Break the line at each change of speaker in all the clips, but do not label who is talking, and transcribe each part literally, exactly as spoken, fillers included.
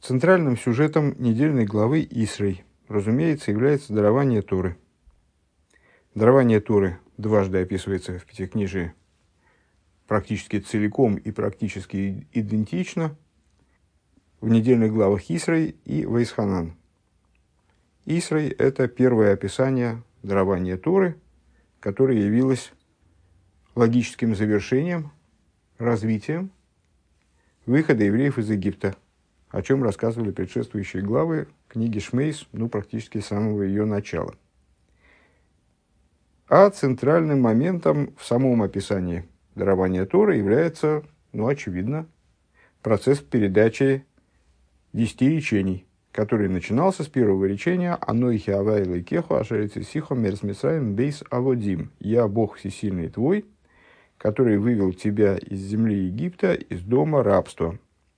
Центральным сюжетом недельной главы Исрей, разумеется, является дарование Торы. Дарование Торы дважды описывается в Пятикнижии практически целиком и практически идентично в недельных главах Исрей и Ваисханан. Исрей – это первое описание дарования Торы, которое явилось логическим завершением, развитием выхода евреев из Египта, о чем рассказывали предшествующие главы книги Шмейс, ну, практически с самого ее начала. А центральным моментом в самом описании дарования Торы является, ну, очевидно, процесс передачи десяти речений, который начинался с первого речения «Анойхи авайлы кеху ашерици сихо мерс мисраим бейс аводим» «Я Бог всесильный твой, который вывел тебя из земли Египта, из дома рабства».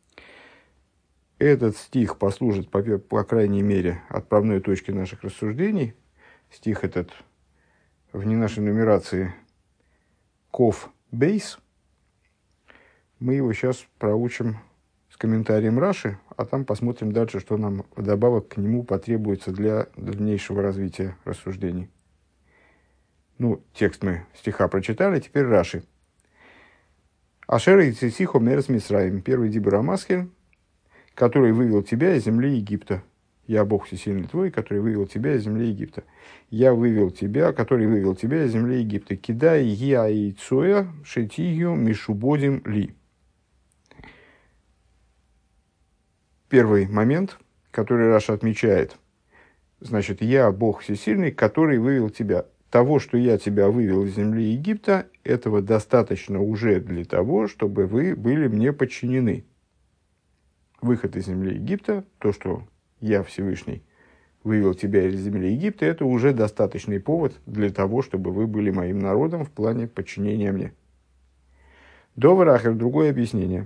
Этот стих послужит, по, по крайней мере, отправной точкой наших рассуждений. Стих этот в не нашей нумерации Ков Бейс. Мы его сейчас проучим с комментарием Раши, а там посмотрим дальше, что нам вдобавок к нему потребуется для дальнейшего развития рассуждений. Ну, текст мы стиха прочитали, теперь Раши. Ашер и Цисихо Мерс Мисраим, первый Дибур Амасхель, который вывел тебя из земли Египта. Я Бог всесильный твой, который вывел тебя из земли Египта. Я вывел тебя, который вывел тебя из земли Египта. Кидай я и цоя шетию мишубодим ли. Первый момент, который Раша отмечает. Значит, я Бог всесильный, который вывел тебя. Того, что я тебя вывел из земли Египта, этого достаточно уже для того, чтобы вы были мне подчинены. Выход из земли Египта, то, что я Всевышний вывел тебя из земли Египта, это уже достаточный повод для того, чтобы вы были моим народом в плане подчинения мне. Доварахер, другое объяснение.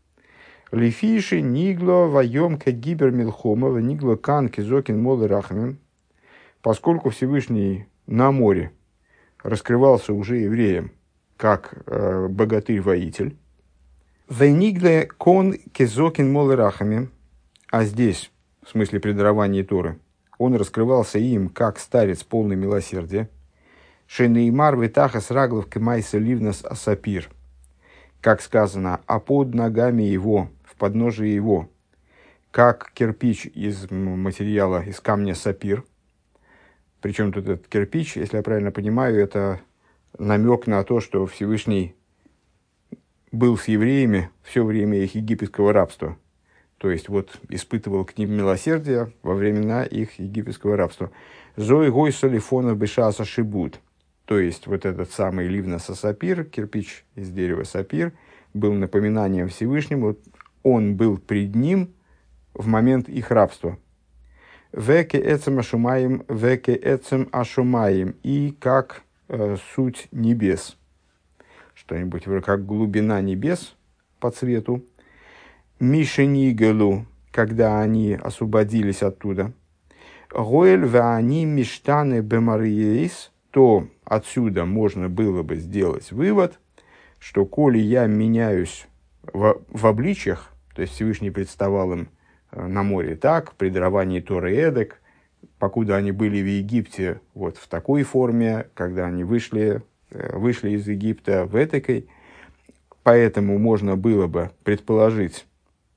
Лифиши нигло вайомка гибер милхома нигло кан кизокин молы рахамим. Поскольку Всевышний на море раскрывался уже евреям как э, богатырь-воитель, «Вейнигле кон кезокин молы рахами», а здесь, в смысле при даровании Торы, он раскрывался им как старец полный милосердия, «Шенеймар витахас раглов кемайса ливнас асапир», как сказано, а под ногами его, в подножии его, как кирпич из материала, из камня сапир. Причем тут этот кирпич, если я правильно понимаю, это намек на то, что Всевышний был с евреями все время их египетского рабства. То есть, вот, испытывал к ним милосердие во времена их египетского рабства. «Зой гой солифонов бешаса шибут». То есть, вот этот самый ливнас сапир, кирпич из дерева сапир, был напоминанием Всевышнему. Он был пред ним в момент их рабства. «Веке эцем ашумаем, веке эцем ашумаем». И как э, суть небес. Что-нибудь как глубина небес по цвету. Мишенигелу, когда они освободились оттуда. Гоэль ваани миштаны бемариейс, то отсюда можно было бы сделать вывод, что коли я меняюсь в, в обличьях, то есть Всевышний представал им на море так, при даровании Торы эдак, покуда они были в Египте вот в такой форме, когда они вышли, вышли из Египта в этакой, поэтому можно было бы предположить,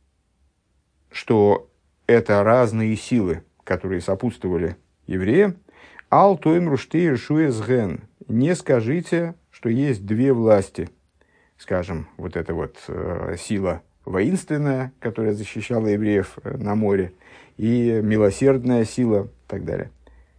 что это разные силы, которые сопутствовали евреям. «Ал тоим руштей ршуэс ген». Не скажите, что есть две власти. Скажем, вот эта вот э, сила воинственная, которая защищала евреев на море, и милосердная сила, и так далее.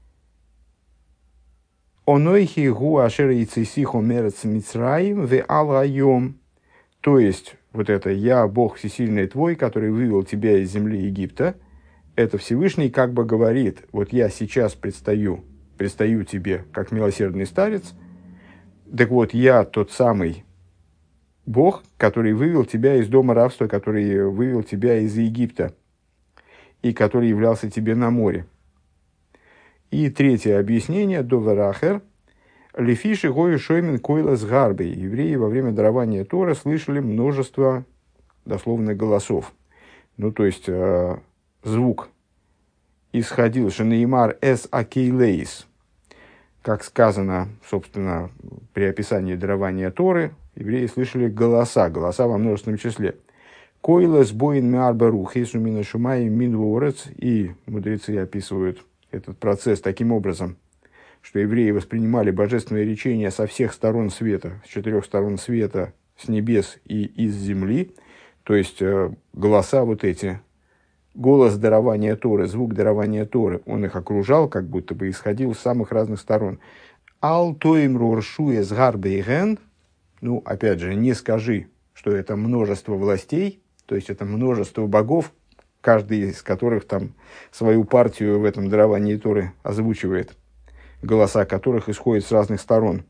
«Онойхи гу ашер яйцесихо мерец мицраим ве ал айом». То есть, вот это «Я, Бог всесильный твой, который вывел тебя из земли Египта», это Всевышний как бы говорит, вот я сейчас предстаю, предстаю тебе как милосердный старец, так вот я тот самый Бог, который вывел тебя из дома рабства, который вывел тебя из Египта и который являлся тебе на море. И третье объяснение, доварахер, лефиши гою шоймен койла с гарбой. Евреи во время дарования Торы слышали множество, дословно, голосов. Ну, то есть, звук исходил шенеймар эс акейлейс, как сказано, собственно, при описании дарования Торы, евреи слышали голоса, голоса во множественном числе. Койлес боин миарбарухи сумина шумай минворец, и мудрецы описывают этот процесс таким образом, что евреи воспринимали божественное речение со всех сторон света, с четырех сторон света, с небес и из земли, то есть э, голоса вот эти, голос дарования Торы, звук дарования Торы, он их окружал, как будто бы исходил с самых разных сторон. Ал тоим роршуе с гарбейген, ну, опять же, не скажи, что это множество властей, то есть это множество богов, каждый из которых там свою партию в этом даровании Торы озвучивает, голоса которых исходят с разных сторон.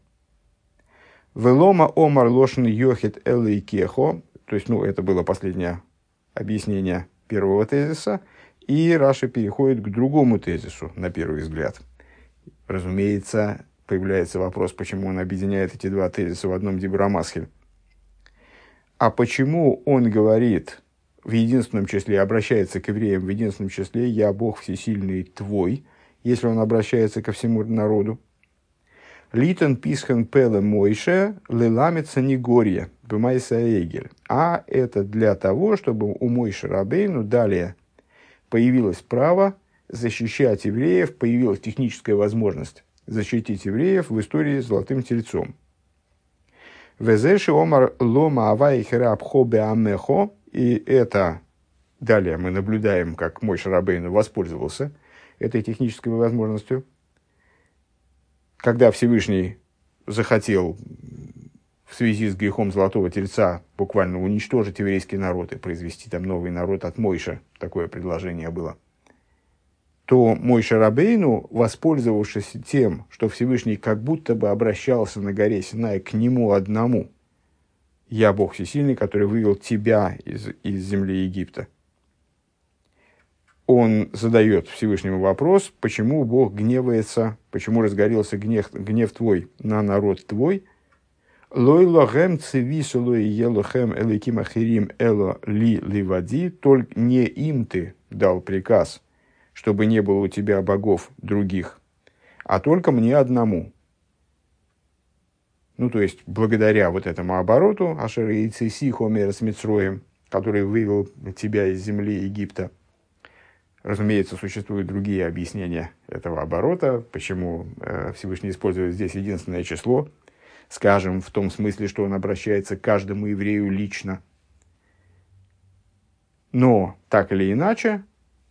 Велома омар лошен йохит элэй кехо, то есть, ну, это было последнее объяснение первого тезиса, и Раши переходит к другому тезису, на первый взгляд. Разумеется, появляется вопрос, почему он объединяет эти два тезиса в одном дибур хамасхиль. А почему он говорит в единственном числе, обращается к евреям в единственном числе «Я Бог всесильный твой», если он обращается ко всему народу? «Литон писхан пеле мойше леламится негорье бемайса эгель». А это для того, чтобы у Мойше Рабейну далее появилось право защищать евреев, появилась техническая возможность защитить евреев в истории с золотым тельцом. «Везеши омар лома авай херабхо беамехо». И это, далее мы наблюдаем, как Мойше Рабейну воспользовался этой технической возможностью, когда Всевышний захотел в связи с грехом Золотого Тельца буквально уничтожить еврейский народ и произвести там новый народ от Мойше, такое предложение было, то Мойше Рабейну, воспользовавшись тем, что Всевышний как будто бы обращался на горе Синай к нему одному, «Я Бог всесильный, который вывел тебя из, из земли Египта», он задает Всевышнему вопрос, почему Бог гневается, почему разгорелся гнев, гнев твой на народ твой. «Лой лохем цивису лой елохем эликим ахирим эло ли ливади», только не им ты дал приказ, чтобы не было у тебя богов других, а только мне одному. Ну, то есть, благодаря вот этому обороту, Ашер Яйцеси Хомер с Мицроем, который вывел тебя из земли Египта. Разумеется, существуют другие объяснения этого оборота, почему э, Всевышний использует здесь единственное число, скажем, в том смысле, что он обращается к каждому еврею лично. Но, так или иначе,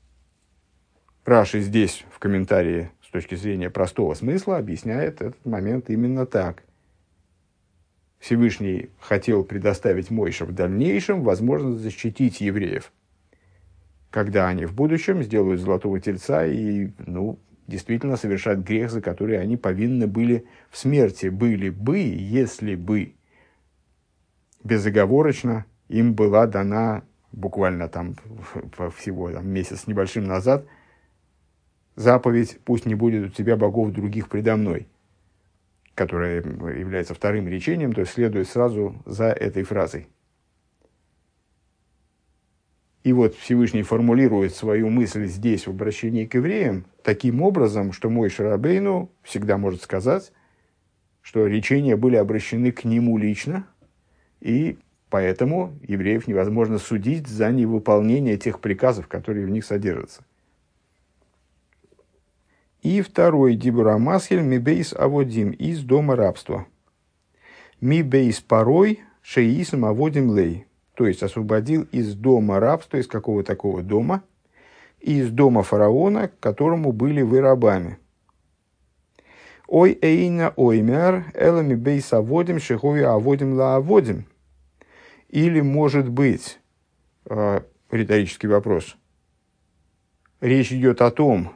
Раши здесь, в комментарии, с точки зрения простого смысла, объясняет этот момент именно так. Всевышний хотел предоставить Мойше в дальнейшем возможность защитить евреев, когда они в будущем сделают золотого тельца и, ну, действительно совершат грех, за который они повинны были в смерти. Были бы, если бы безоговорочно им была дана, буквально там всего там, месяц с небольшим назад, заповедь «Пусть не будет у тебя богов других предо мной», которая является вторым речением, то есть следует сразу за этой фразой. И вот Всевышний формулирует свою мысль здесь в обращении к евреям таким образом, что Мойше Рабейну всегда может сказать, что речения были обращены к нему лично, и поэтому евреев невозможно судить за невыполнение тех приказов, которые в них содержатся. И второй дибур хамасхиль мибейс аводим, из дома рабства. Мибейс порой шеисм аводим лей. То есть освободил из дома рабства, из какого такого дома, из дома фараона, к которому были вы рабами. Ой эйна оймер элами бейс аводим шехови аводим ла аводим. Или, может быть, э, риторический вопрос, речь идет о том,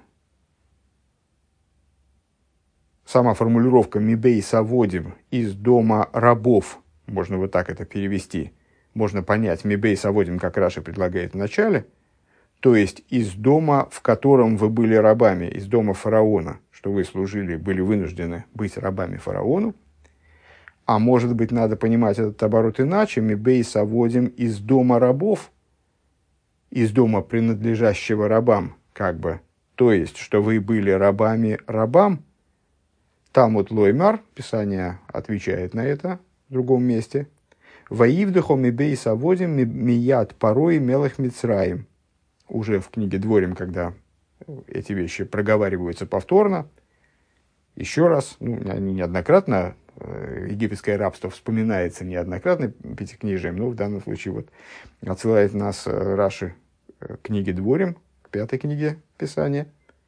сама формулировка мибейс аводим, из дома рабов, можно вот так это перевести, можно понять мибейс аводим, как Раши предлагает в начале, то есть из дома, в котором вы были рабами, из дома фараона, что вы служили, были вынуждены быть рабами фараону. А может быть, надо понимать этот оборот иначе, мибейс аводим, из дома рабов, из дома, принадлежащего рабам, как бы, то есть, что вы были рабами рабам, Талмуд Лоймар, Писание отвечает на это в другом месте, «Ваивдахом и бейс аводим мият порой мелах мицраим». Уже в книге Дворим, когда эти вещи проговариваются повторно, еще раз, ну, они неоднократно, египетское рабство вспоминается неоднократно пятикнижием, но в данном случае вот отсылает нас Раши к книге Дворим, к пятой книге Писания.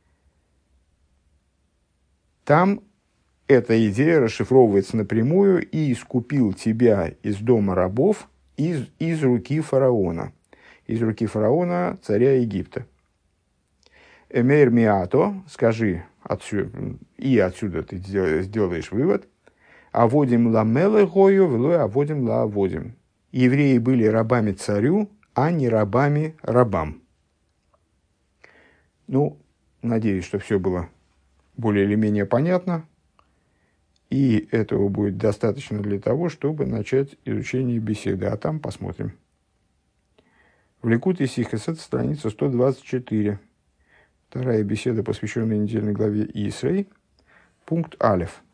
Там эта идея расшифровывается напрямую: «И искупил тебя из дома рабов, из, из руки фараона». Из руки фараона, царя Египта. «Эмейр миато», скажи, отсюда, и отсюда ты сделаешь вывод, «Аводим ла мелехою, велой аводим ла аводим». Евреи были рабами царю, а не рабами рабам. Ну, надеюсь, что все было более или менее понятно. И этого будет достаточно для того, чтобы начать изучение беседы. А там посмотрим. В Ликутей Сихесет, страница сто двадцать четыре. Вторая беседа, посвященная недельной главе Исрей. Пункт Алеф.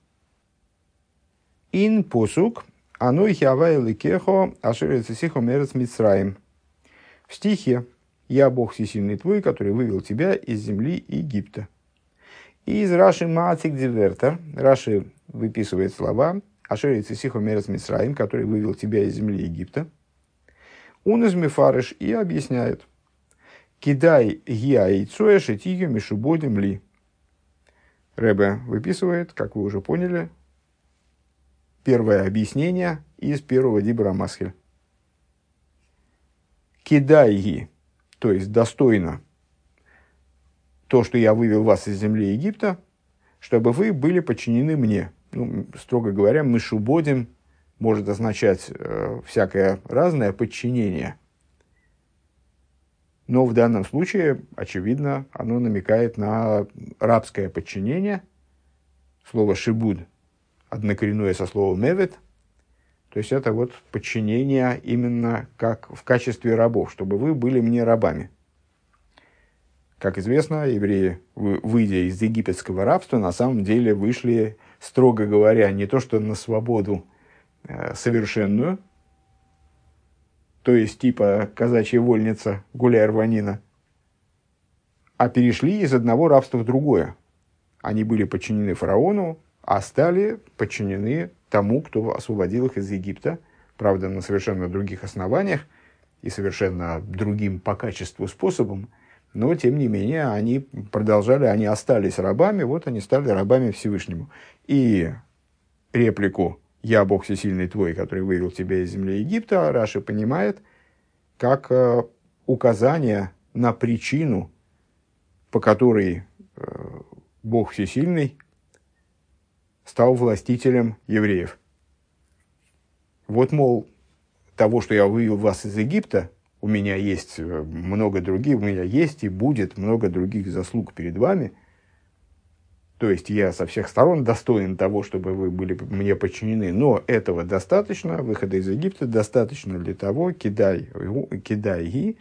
Ин посук, аной хявай ликехо, ашерецесихо мерец мицраим. В стихе «Я Бог всесильный твой, который вывел тебя из земли Египта». И из Раши Маацик Дивертер, Раши выписывает слова «Ашерецесихо мерец мицраим», который вывел тебя из земли Египта. Он из Мефарыш и объясняет: «Кидай гиаицоя шетиги мишубодим ли». Ребе выписывает, как вы уже поняли, первое объяснение из первого дибра Масхель. «Кидайги», то есть достойно, то, что я вывел вас из земли Египта, чтобы вы были подчинены мне. Ну, строго говоря, мишубодим может означать э, всякое разное подчинение. Но в данном случае, очевидно, оно намекает на рабское подчинение. Слово «шибуд» однокоренное со словом «мевет». То есть это вот подчинение именно как в качестве рабов, чтобы вы были мне рабами. Как известно, евреи, выйдя из египетского рабства, на самом деле вышли, строго говоря, не то что на свободу совершенную, то есть типа казачья вольница, гуляй рванина, а перешли из одного рабства в другое. Они были подчинены фараону, а стали подчинены тому, кто освободил их из Египта, правда, на совершенно других основаниях и совершенно другим по качеству способом, но, тем не менее, они продолжали, они остались рабами, вот они стали рабами Всевышнему. И реплику «Я Бог всесильный твой, который вывел тебя из земли Египта» Раши понимает как э, указание на причину, по которой э, Бог всесильный стал властителем евреев. Вот, мол, того, что я вывел вас из Египта, у меня есть много других, у меня есть и будет много других заслуг перед вами. То есть я со всех сторон достоин того, чтобы вы были мне подчинены. Но этого достаточно, выхода из Египта достаточно для того, кидай, кидай ги,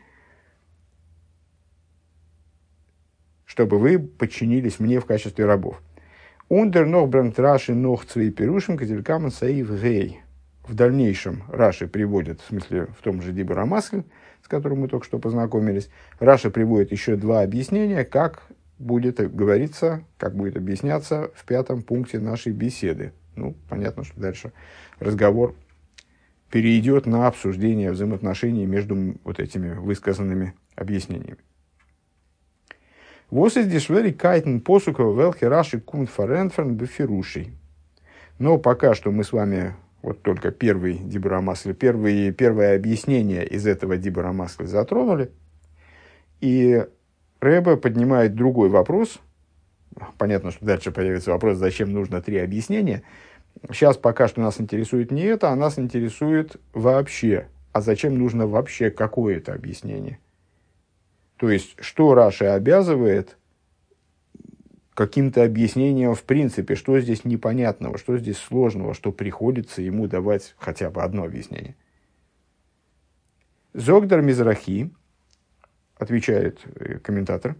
чтобы вы подчинились мне в качестве рабов. Ундер нох брант Раши нох цвей пирушим катилькаман саив гей. В дальнейшем Раши приводит, в смысле в том же Дибур ха-Маскель, с которым мы только что познакомились, Раши приводит еще два объяснения, как будет говориться, как будет объясняться в пятом пункте нашей беседы. Ну, понятно, что дальше разговор перейдет на обсуждение взаимоотношений между вот этими высказанными объяснениями. «Вос из дешвери кайтен посуков велхи Раши кумт фаренферн бефирушей». Но пока что мы с вами... Вот только первый Дибур ха-Маскель, первое, первое объяснение из этого Дибур ха-Маскель затронули. И Ребе поднимает другой вопрос. Понятно, что дальше появится вопрос, зачем нужно три объяснения. Сейчас пока что нас интересует не это, а нас интересует вообще. А зачем нужно вообще какое-то объяснение? То есть, что Раши обязывает каким-то объяснением в принципе, что здесь непонятного, что здесь сложного, что приходится ему давать хотя бы одно объяснение. Зогдар Мизрахи, отвечает комментатор.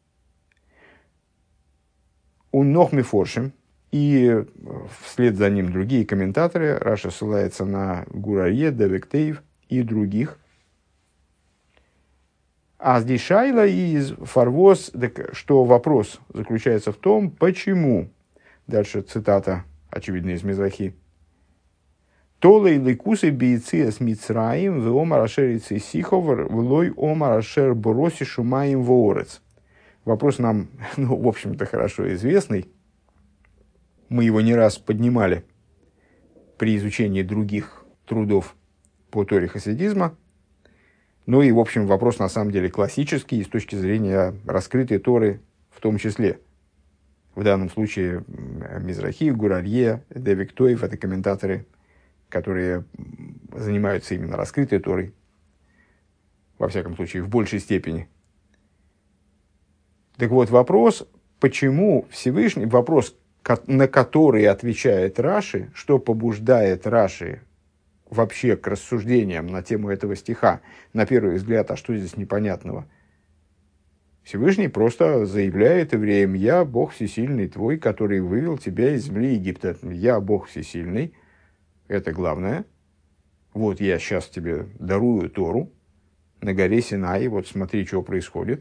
У Нохми Форшим, и вслед за ним другие комментаторы. Раша ссылается на Гур Арье, Девек Тейв и других. А здесь Шайла из Фарвоз, что вопрос заключается в том, почему, дальше цитата, очевидно, из Мизрахи, «Толей лейкусы бейциас мицраим в омар ашер сиховар влой омар ашер бороси шумаим воорец». Вопрос нам, ну, в общем-то, хорошо известный. Мы его не раз поднимали при изучении других трудов по Торе хасидизма. Ну и, в общем, вопрос на самом деле классический, с точки зрения раскрытой Торы в том числе. В данном случае Мизрахи, Гур Арье, Девек Тейв — это комментаторы, которые занимаются именно раскрытой Торой, во всяком случае, в большей степени. Так вот, вопрос, почему Всевышний, вопрос, на который отвечает Раши, что побуждает Раши вообще к рассуждениям на тему этого стиха, на первый взгляд, а что здесь непонятного? Всевышний просто заявляет евреям: «Я Бог всесильный твой, который вывел тебя из земли Египта». «Я Бог всесильный», это главное. Вот я сейчас тебе дарую Тору на горе Синай, вот смотри, что происходит.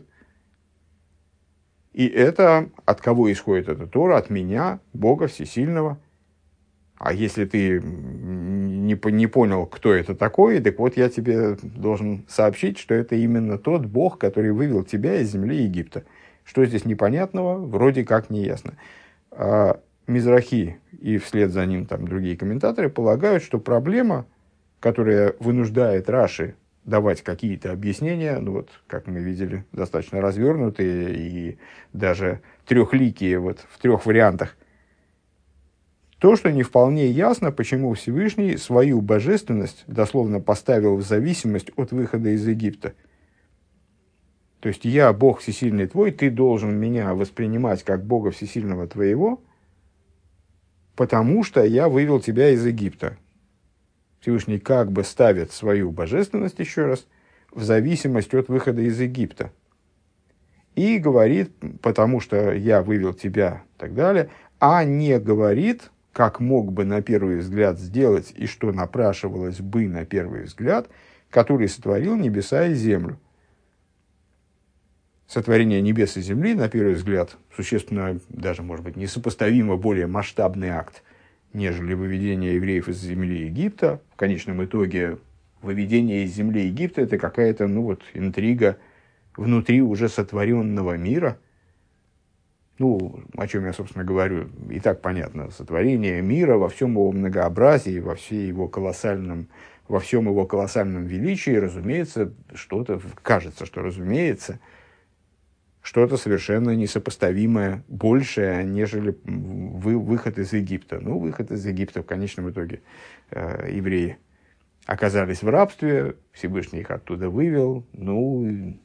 И это от кого исходит эта Тора? От меня, Бога всесильного. А если ты не, не понял, кто это такой, так вот я тебе должен сообщить, что это именно тот Бог, который вывел тебя из земли Египта. Что здесь непонятного, вроде как не ясно. А Мизрахи и вслед за ним там другие комментаторы полагают, что проблема, которая вынуждает Раши давать какие-то объяснения, ну вот, как мы видели, достаточно развернутые и даже трехликие вот, в трех вариантах, то, что не вполне ясно, почему Всевышний свою божественность дословно поставил в зависимость от выхода из Египта. То есть, я Бог всесильный твой, ты должен меня воспринимать как Бога всесильного твоего, потому что я вывел тебя из Египта. Всевышний как бы ставит свою божественность, еще раз, в зависимость от выхода из Египта. И говорит, потому что я вывел тебя, и так далее, а не говорит, как мог бы на первый взгляд сделать, и что напрашивалось бы на первый взгляд, который сотворил небеса и землю. Сотворение небес и земли, на первый взгляд, существенно, даже, может быть, несопоставимо более масштабный акт, нежели выведение евреев из земли Египта. В конечном итоге, выведение из земли Египта — это какая-то, ну вот, интрига внутри уже сотворенного мира. Ну, о чем я, собственно, говорю, и так понятно. Сотворение мира во всем его многообразии, во всей его колоссальном, во всем его колоссальном величии, разумеется, что-то, кажется, что разумеется, что-то совершенно несопоставимое, большее, нежели вы, выход из Египта. Ну, выход из Египта в конечном итоге э, евреи оказались в рабстве, Всевышний их оттуда вывел. Ну,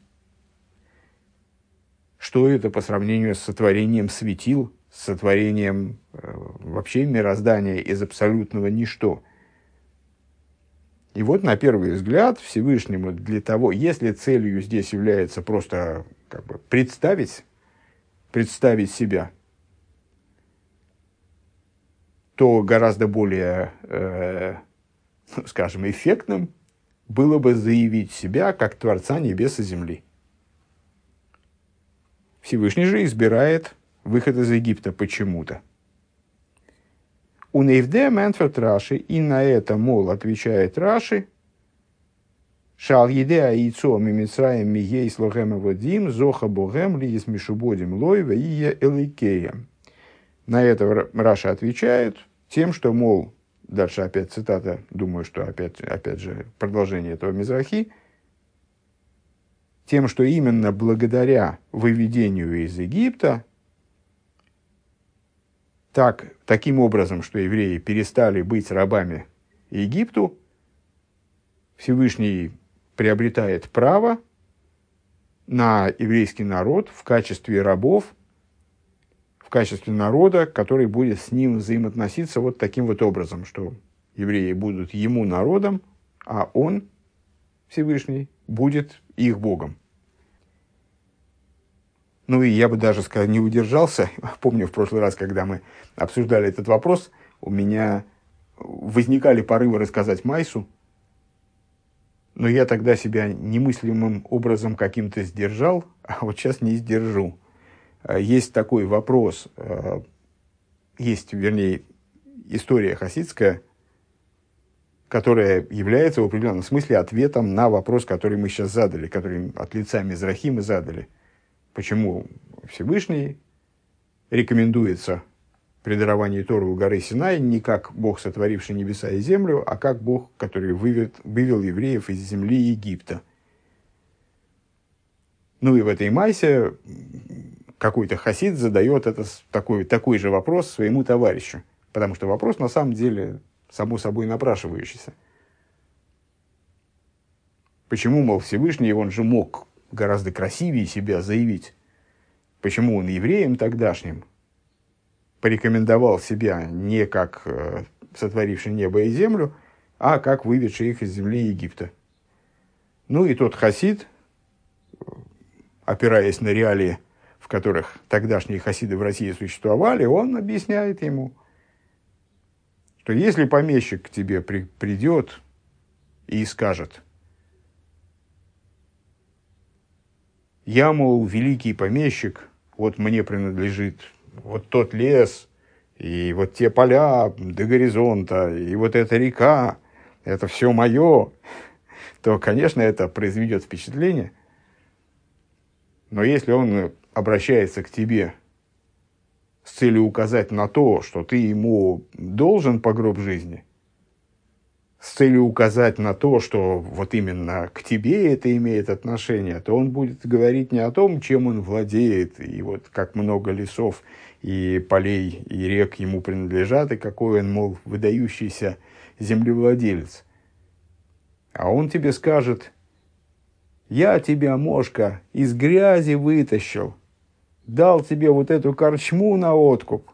что это по сравнению с сотворением светил, с сотворением э, вообще мироздания из абсолютного ничто? И вот, на первый взгляд, Всевышнему для того, если целью здесь является просто как бы представить, представить себя, то гораздо более, э, скажем, эффектным было бы заявить себя как Творца небес и земли. Всевышний же избирает выход из Египта почему-то. У Нейвде Мэнферт Раши, и на это, мол, отвечает Раши, Шал едеа яйцо мимицраем мигей слогем водим, зоха богем ли с мишубодим лойва и е эликеем. На это Раша отвечает тем, что, мол, дальше опять цитата, думаю, что опять, опять же продолжение этого Мизрахи, тем, что именно благодаря выведению из Египта, так, таким образом, что евреи перестали быть рабами Египту, Всевышний приобретает право на еврейский народ в качестве рабов, в качестве народа, который будет с ним взаимоотноситься вот таким вот образом, что евреи будут ему народом, а он, Всевышний, будет их Богом. Ну и я бы даже сказал, не удержался. Помню, в прошлый раз, когда мы обсуждали этот вопрос, у меня возникали порывы рассказать Майсу, но я тогда себя немыслимым образом каким-то сдержал, а вот сейчас не сдержу. Есть такой вопрос, есть, вернее, история хасидская, которая является в определенном смысле ответом на вопрос, который мы сейчас задали, который от лица Мизрахи мы задали. Почему Всевышний рекомендуется при даровании Торы у горы Синай не как Бог, сотворивший небеса и землю, а как Бог, который вывел, вывел евреев из земли Египта. Ну и в этой майсе какой-то хасид задает это, такой, такой же вопрос своему товарищу. Потому что вопрос на самом деле само собой напрашивающийся. Почему, мол, Всевышний, он же мог гораздо красивее себя заявить? Почему он евреям тогдашним порекомендовал себя не как э, сотворивший небо и землю, а как выведший их из земли Египта? Ну и тот хасид, опираясь на реалии, в которых тогдашние хасиды в России существовали, он объясняет ему, что если помещик к тебе при, придет и скажет: я, мол, великий помещик, вот мне принадлежит вот тот лес, и вот те поля до горизонта, и вот эта река, это все мое, то, конечно, это произведет впечатление. Но если он обращается к тебе с целью указать на то, что ты ему должен по гроб жизни, с целью указать на то, что вот именно к тебе это имеет отношение, то он будет говорить не о том, чем он владеет, и вот как много лесов и полей и рек ему принадлежат, и какой он, мол, выдающийся землевладелец. А он тебе скажет: я тебя, Мошка, из грязи вытащил, дал тебе вот эту корчму на откуп.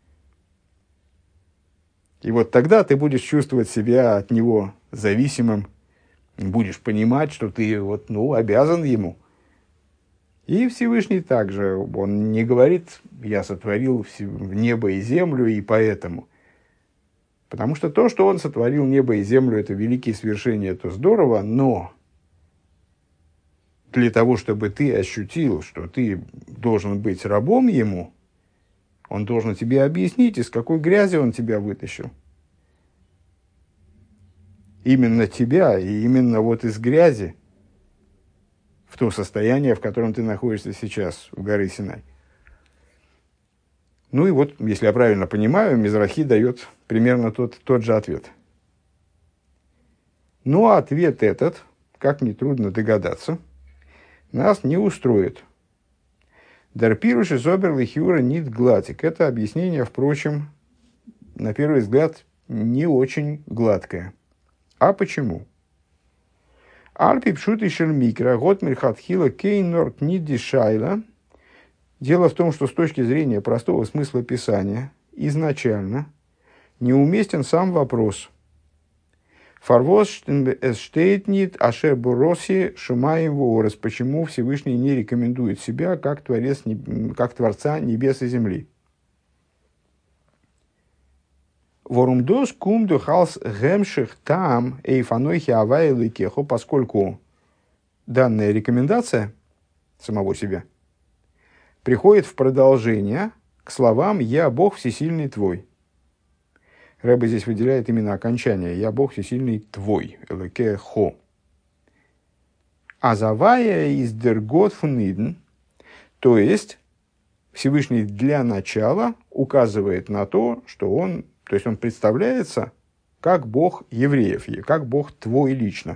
И вот тогда ты будешь чувствовать себя от него зависимым, будешь понимать, что ты вот, ну, обязан ему. И Всевышний также, он не говорит: я сотворил небо и землю, и поэтому. Потому что то, что он сотворил небо и землю, это великие свершения, это здорово, но для того, чтобы ты ощутил, что ты должен быть рабом ему, он должен тебе объяснить, из какой грязи он тебя вытащил. Именно тебя, и именно вот из грязи, в то состояние, в котором ты находишься сейчас, в горе Синай. Ну и вот, если я правильно понимаю, Мизрахи дает примерно тот, тот же ответ. Но ответ этот, как нетрудно догадаться, нас не устроит. Дарпируш из оберлы хюра нит гладик. Это объяснение, впрочем, на первый взгляд, не очень гладкое. А почему? Альпи пшут и шельмикра, год мирхатхила кейнорт нит дишайла. Дело в том, что с точки зрения простого смысла Писания изначально неуместен сам вопрос. Фарвоз штейтнит ашер буроси шумаем воорес. Почему Всевышний не рекомендует себя как, творец, как Творца небес и земли? Ворумдос кумду халс гемших там эйфанойхи авайлы кехо, поскольку данная рекомендация самого себя приходит в продолжение к словам «Я Бог всесильный твой». Рэбе здесь выделяет именно окончание «Я Бог всесильный твой», «Элеке хо». «Азавая из дергот фуниден», то есть Всевышний для начала указывает на то, что он, то есть он представляется как Бог евреев, как Бог твой лично.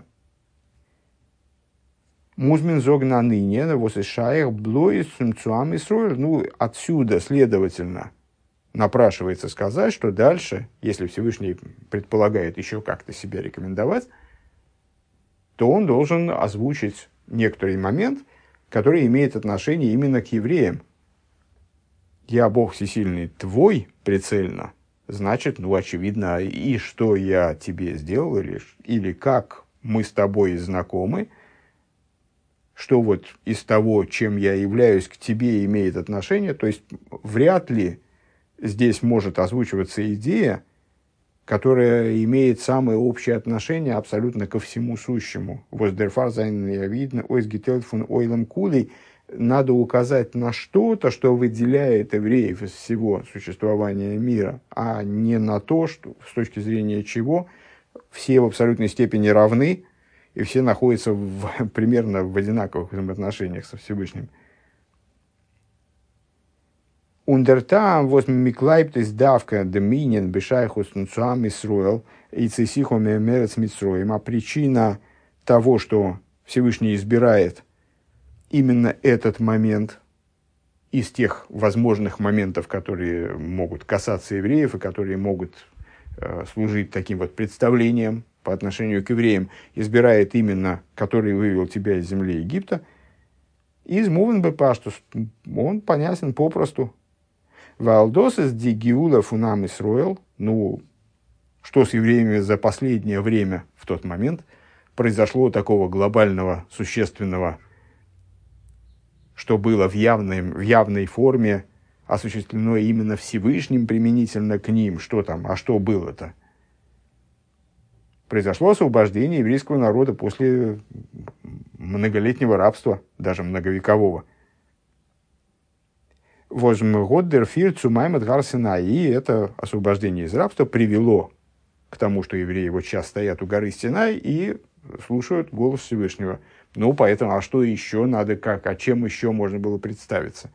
Музмин зогна ныне, восишаях блоис сумцуам Исроэль. Ну, отсюда, следовательно, напрашивается сказать, что дальше, если Всевышний предполагает еще как-то себя рекомендовать, то он должен озвучить некоторый момент, который имеет отношение именно к евреям. «Я Бог всесильный твой» прицельно, значит, ну, очевидно, и что я тебе сделал, или, или как мы с тобой знакомы, что вот из того, чем я являюсь, к тебе имеет отношение, то есть вряд ли здесь может озвучиваться идея, которая имеет самое общее отношение абсолютно ко всему сущему. Воздерфар зайн видно, ойсгетельт фун ойлем кулей. Надо указать на что-то, что выделяет евреев из всего существования мира, а не на то, что, с точки зрения чего все в абсолютной степени равны, и все находятся в, примерно в одинаковых взаимоотношениях со Всевышним. Ундертам возьми миклайптис давка доминин бешайхус нуцуам Исруэл и цисихом мерец митсроем. А причина того, что Всевышний избирает именно этот момент из тех возможных моментов, которые могут касаться евреев и которые могут э, служить таким вот представлением по отношению к евреям, избирает именно, который вывел тебя из земли Египта, из мувен бепаштус, он понятен попросту. Валдосес дигиула фунам Исруэл, ну, что с евреями за последнее время, в тот момент, произошло такого глобального, существенного, что было в явной, в явной форме осуществлено именно Всевышним применительно к ним. Что там? А что было-то? Произошло освобождение еврейского народа после многолетнего рабства, даже многовекового. Возьм годдер фир цумаймет гарсена. И это освобождение из рабства привело к тому, что евреи вот сейчас стоят у горы Синай и слушают голос Всевышнего. Ну, поэтому, а что еще надо, как, а чем еще можно было представиться?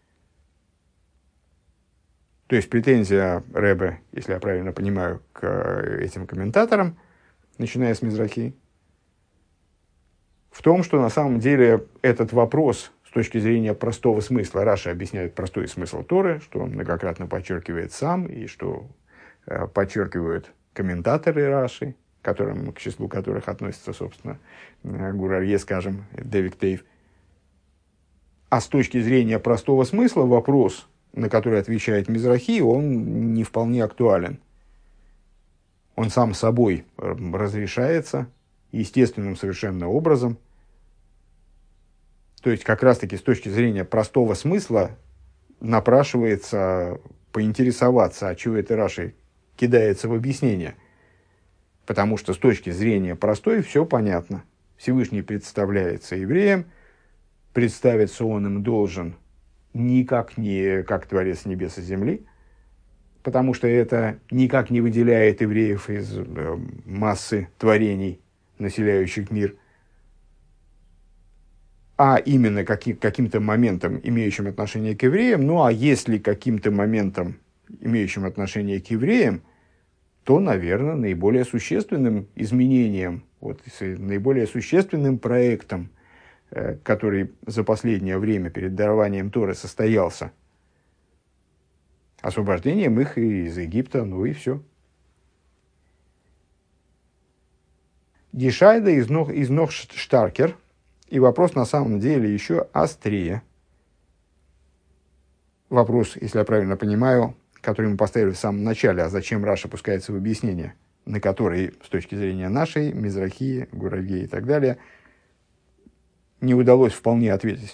То есть претензия Ребе, если я правильно понимаю, к этим комментаторам, начиная с Мизрахи, в том, что на самом деле этот вопрос с точки зрения простого смысла, Раши объясняет простой смысл Торы, что он многократно подчеркивает сам, и что э, подчеркивают комментаторы Раши, которым, к числу которых относится, собственно, Гур Арье, скажем, Дэвид Тейв. А с точки зрения простого смысла вопрос, на который отвечает Мизрахи, он не вполне актуален. Он сам собой разрешается естественным совершенно образом. То есть, как раз-таки с точки зрения простого смысла напрашивается поинтересоваться, а чего это Раши кидается в объяснение. Потому что с точки зрения простой все понятно. Всевышний представляется евреям, представиться он им должен никак не как Творец небес и земли, потому что это никак не выделяет евреев из э, массы творений, населяющих мир, а именно каким- каким-то моментом, имеющим отношение к евреям. Ну а если каким-то моментом, имеющим отношение к евреям, то, наверное, наиболее существенным изменением, вот, наиболее существенным проектом, э, который за последнее время перед дарованием Торы состоялся, освобождением их из Египта, ну и все. Дишайда из ног, из ног штаркер, и вопрос на самом деле еще острее. Вопрос, если я правильно понимаю, который мы поставили в самом начале, а зачем Раша пускается в объяснение, на который, с точки зрения нашей, Мизрахи, Гуравье и так далее, не удалось вполне ответить.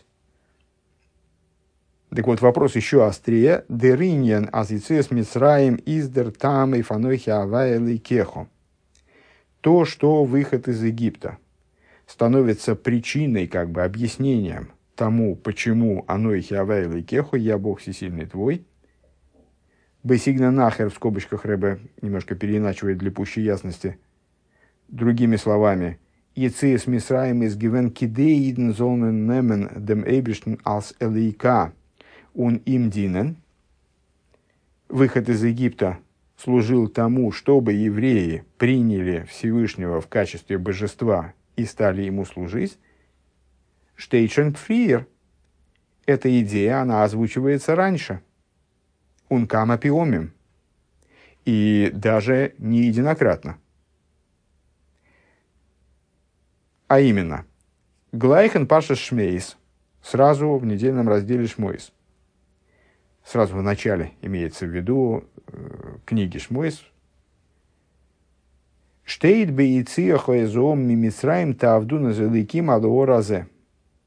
Так вот, вопрос еще острее. Дериньян азицес мицраим издер там и фанохи авайли кехо. То, что выход из Египта становится причиной, как бы объяснением тому, почему анохи авайли кехо, я Бог всесильный твой. Бесигна нахер, в скобочках Ребе немножко переиначивает для пущей ясности. Другими словами, «Ецеес мисраим из гивен кидеиден золнен немен дем эйбиштен алс элейка ун им динен». Выход из Египта служил тому, чтобы евреи приняли Всевышнего в качестве божества и стали ему служить. Штейчен фриер. Эта идея, она озвучивается раньше. Ункама пиомим. И даже не единократно. А именно, Глайхен Паша Шмейс, сразу в недельном разделе Шмойс. Сразу в начале имеется в виду э, книги Шмойс. Штейт бейциях эзом мимисраим тавду назеликим алооразе.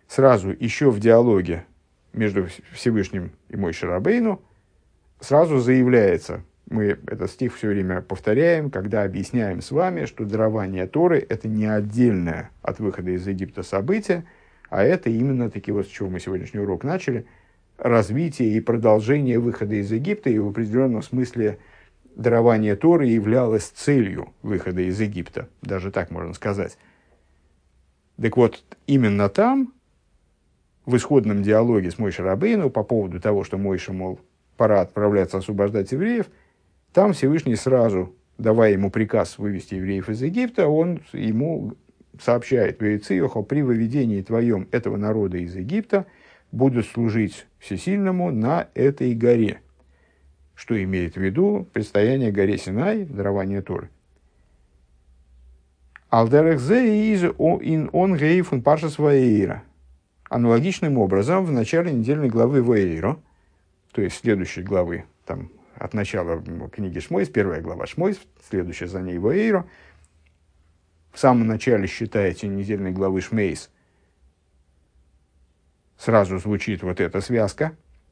сразу еще в диалоге между Всевышним и Моше Рабейну сразу заявляется, мы этот стих все время повторяем, когда объясняем с вами, что дарование Торы – это не отдельное от выхода из Египта событие, а это именно таки вот с чего мы сегодняшний урок начали, развитие и продолжение выхода из Египта, и в определенном смысле дарование Торы являлось целью выхода из Египта, даже так можно сказать. Так вот, именно там, в исходном диалоге с Моше Рабейну по поводу того, что Моше, мол, пора отправляться освобождать евреев, там Всевышний сразу, давая ему приказ вывести евреев из Египта, он ему сообщает: «Вейциохо, при выведении твоем этого народа из Египта будут служить Всесильному на этой горе». Что имеет в виду предстояние горе Синай, дарование Торы. Алдерехзе из он гейфун паршас ваэйра. Аналогичным образом в начале недельной главы Ваэйро, то есть следующей главы, там от начала книги Шмойс, первая глава Шмойс, следующая за ней Ваэйро, в самом начале, считаете, недельной главы Шмейс, сразу звучит вот эта связка.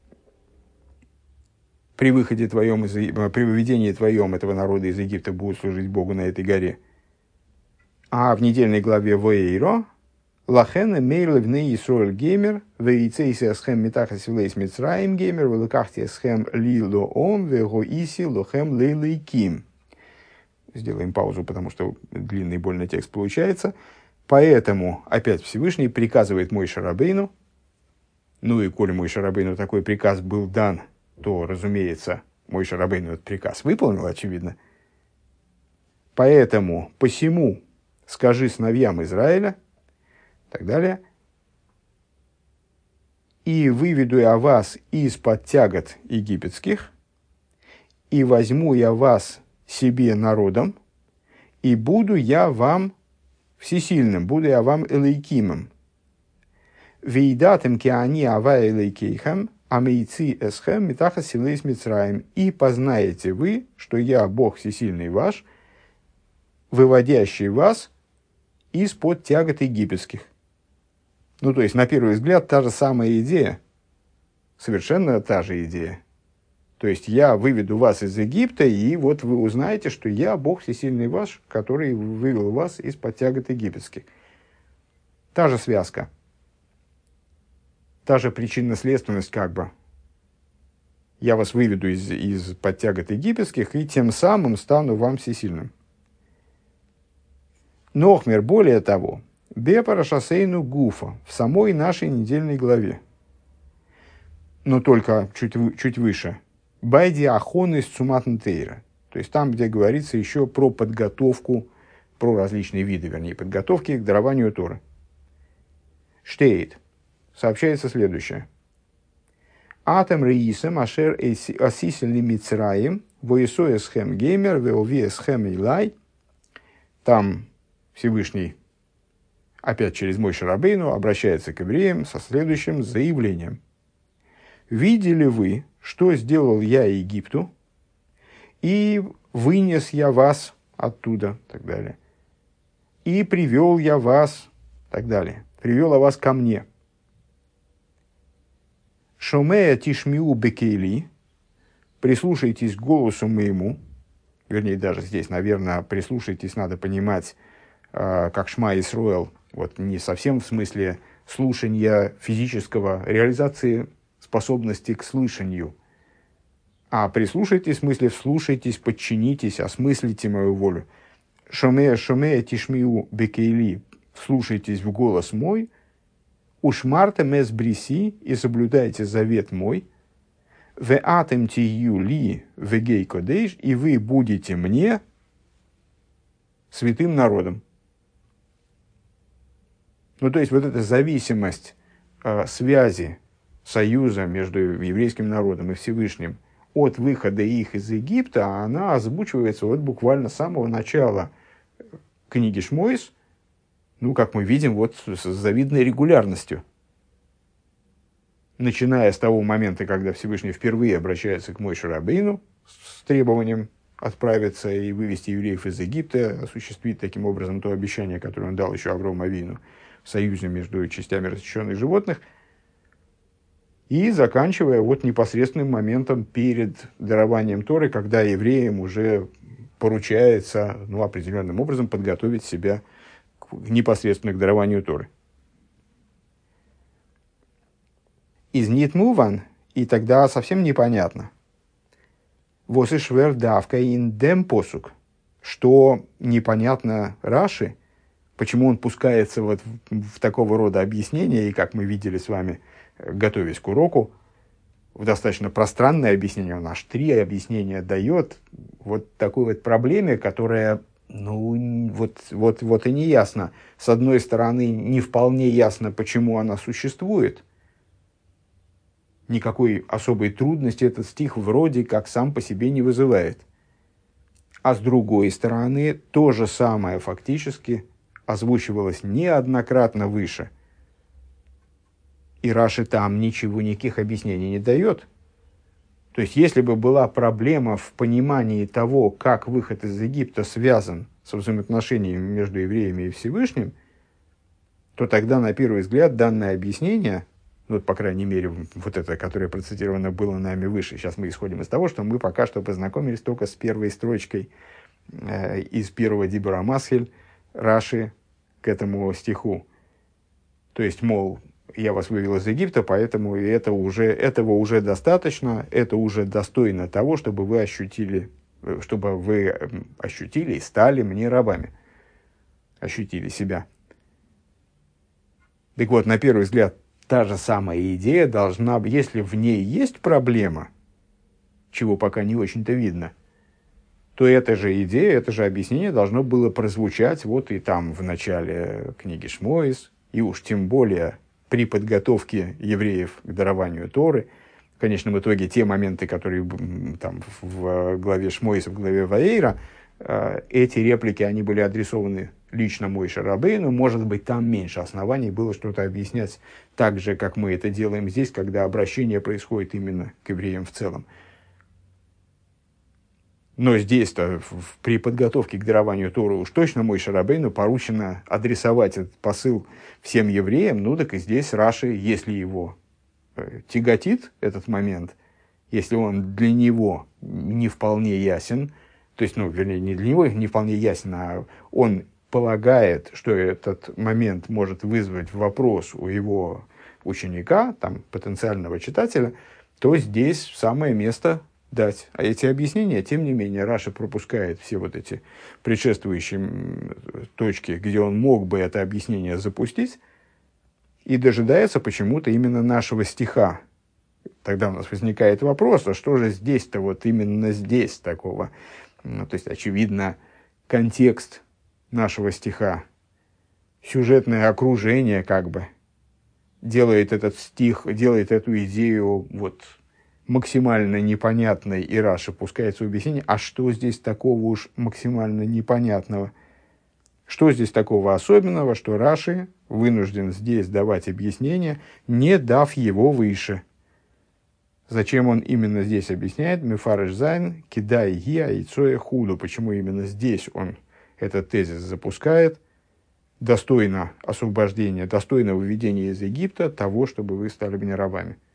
При выходе твоем, из, при выведении твоем этого народа из Египта будут служить Богу на этой горе. А в недельной главе Ваэйро «Лахен мейле вне Исроэль геймер, вейцейся схэм метахас вилейс мицраим геймер, великахте схэм ли лоом, вего иси лохем лейлейким». Сделаем паузу, потому что длинный больно текст получается. Поэтому опять Всевышний приказывает Моше Рабейну, ну и коли Моше Рабейну такой приказ был дан, то, разумеется, Моше Рабейну этот приказ выполнил, очевидно. Поэтому, посему скажи сыновьям Израиля, и так далее, и выведу я вас из-под тягот египетских, и возьму я вас себе народом, и буду я вам всесильным, буду я вам элейкимом. Вейдатем ки они ава элейкейхам, амейци эсхэм митаха силейс мицраим. И познаете вы, что я Бог всесильный ваш, выводящий вас из-под тягот египетских. Ну, то есть, на первый взгляд, та же самая идея, совершенно та же идея. То есть, я выведу вас из Египта, и вот вы узнаете, что я Бог всесильный ваш, который вывел вас из-под тягот египетских. Та же связка. Та же причинно-следственность, как бы. Я вас выведу из, из-под тягот египетских, и тем самым стану вам всесильным. Нохмер, более того, Бепарашасейну Гуфа, в самой нашей недельной главе, но только чуть, чуть выше, Байди Ахон из Цуматнтейра, то есть там, где говорится еще про подготовку, про различные виды, вернее, подготовки к дарованию Торы. Штейт, сообщается следующее. Атом рейсем ашер асисен лимицраим, воесоэсхэм геймер, веовиэсхэм илай. Там Всевышний опять через Моше Рабейну обращается к евреям со следующим заявлением. «Видели вы, что сделал я Египту, и вынес я вас оттуда», так далее, «и привел я вас», так далее, «привел я вас ко мне». «Шомея тишмиу бекейли», «прислушайтесь к голосу моему», вернее, даже здесь, наверное, «прислушайтесь» надо понимать как Шма Исроэл, вот не совсем в смысле слушания физического, реализации способности к слышанию, а прислушайтесь в смысле вслушайтесь, подчинитесь, осмыслите мою волю. Шомея шомея тишмиу бекейли, вслушайтесь в голос мой, ушмарте мес бриси, и соблюдайте завет мой, ве атем тию ли вегей кодейш, и вы будете мне святым народом. Ну, то есть, вот эта зависимость э, связи, союза между еврейским народом и Всевышним от выхода их из Египта, она озвучивается вот буквально с самого начала книги Шмойс, ну, как мы видим, вот с завидной регулярностью. Начиная с того момента, когда Всевышний впервые обращается к Моше Рабейну с требованием отправиться и вывести евреев из Египта, осуществить таким образом то обещание, которое он дал еще Аврому Авину, союзе между частями расчленных животных, и заканчивая вот непосредственным моментом перед дарованием Торы, когда евреям уже поручается, ну, определенным образом подготовить себя к, непосредственно к дарованию Торы. Из Нитмуван, и тогда совсем непонятно. Вос и швер давка ин дем посук, что непонятно Раши, почему он пускается вот в, в такого рода объяснения, и как мы видели с вами, готовясь к уроку, в достаточно пространное объяснение, он аж три объяснения дает, вот такой вот проблеме, которая, ну, вот, вот, вот и не ясно. С одной стороны, не вполне ясно, почему она существует. Никакой особой трудности этот стих вроде как сам по себе не вызывает. А с другой стороны, то же самое фактически озвучивалось неоднократно выше. И Раши там ничего, никаких объяснений не дает. То есть, если бы была проблема в понимании того, как выход из Египта связан со взаимоотношениями между евреями и Всевышним, то тогда, на первый взгляд, данное объяснение, ну, по крайней мере, вот это, которое процитировано было нами выше, сейчас мы исходим из того, что мы пока что познакомились только с первой строчкой э, из первого Дибура Масхель Раши к этому стиху. То есть, мол, я вас вывел из Египта, поэтому это уже, этого уже достаточно, это уже достойно того, чтобы вы ощутили, чтобы вы ощутили и стали мне рабами. Ощутили себя. Так вот, на первый взгляд, та же самая идея должна быть, если в ней есть проблема, чего пока не очень-то видно, то эта же идея, это же объяснение должно было прозвучать вот и там в начале книги Шмоис, и уж тем более при подготовке евреев к дарованию Торы. В конечном итоге те моменты, которые там в главе Шмоис, в главе Ваэйра, эти реплики, они были адресованы лично Мойше Рабейну. Может быть, там меньше оснований было что-то объяснять так же, как мы это делаем здесь, когда обращение происходит именно к евреям в целом. Но здесь-то, при подготовке к дарованию Торы, уж точно Мойше Рабейну поручено адресовать этот посыл всем евреям. Ну, так и здесь Раши, если его тяготит этот момент, если он для него не вполне ясен, то есть, ну, вернее, не для него не вполне ясен, а он полагает, что этот момент может вызвать вопрос у его ученика, там, потенциального читателя, то здесь самое место дать. А эти объяснения, тем не менее, Раши пропускает все вот эти предшествующие точки, где он мог бы это объяснение запустить, и дожидается почему-то именно нашего стиха. Тогда у нас возникает вопрос, а что же здесь-то, вот именно здесь такого? Ну, то есть, очевидно, контекст нашего стиха, сюжетное окружение, как бы, делает этот стих, делает эту идею вот максимально непонятной, и Раши пускается в объяснение, а что здесь такого уж максимально непонятного? Что здесь такого особенного, что Раши вынужден здесь давать объяснение, не дав его выше? Зачем он именно здесь объясняет? Мефареш зайн, кидай гиа и цоя худу. Почему именно здесь он этот тезис запускает? Достойно освобождения, достойно выведения из Египта того, чтобы вы стали мне рабами.